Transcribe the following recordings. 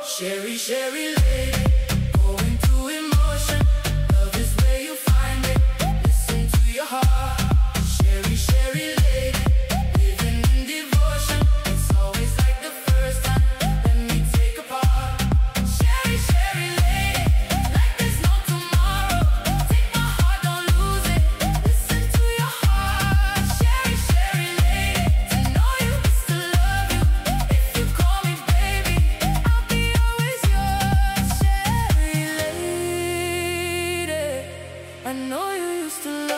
Sherry, Sherry lady, going through emotion. Love is where you find it. Listen to your heart. Sherry, Sherry lady, living in devotion. It's always like the first time. Let me take a part. Sherry, Sherry lady, like there's no tomorrow. Take my heart, don't lose it. Listen to your heart. Sherry, Sherry lady, to know you is to love you. If you call me baby, I'll be always yours. Sherry lady, I know you used to love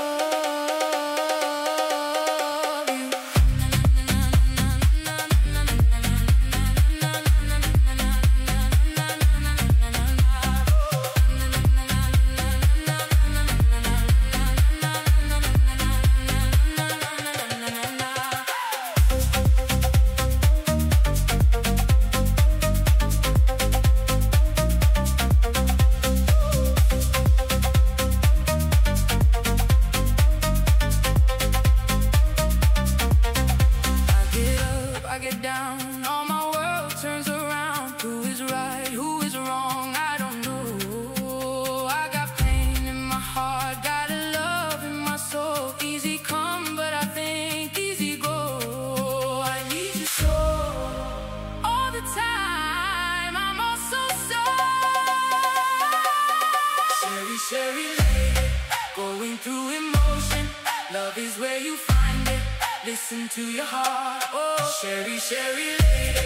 you. I get down, all my world turns around. Who is right, who is wrong, I don't know. I got pain in my heart, got a love in my soul. Easy come, but I think easy go. I need you so, all the time, I'm all so Sherry, Sherry lady, going through emotion. Love is where you find it. Listen to your heart. Oh, Sherry, Sherry lady.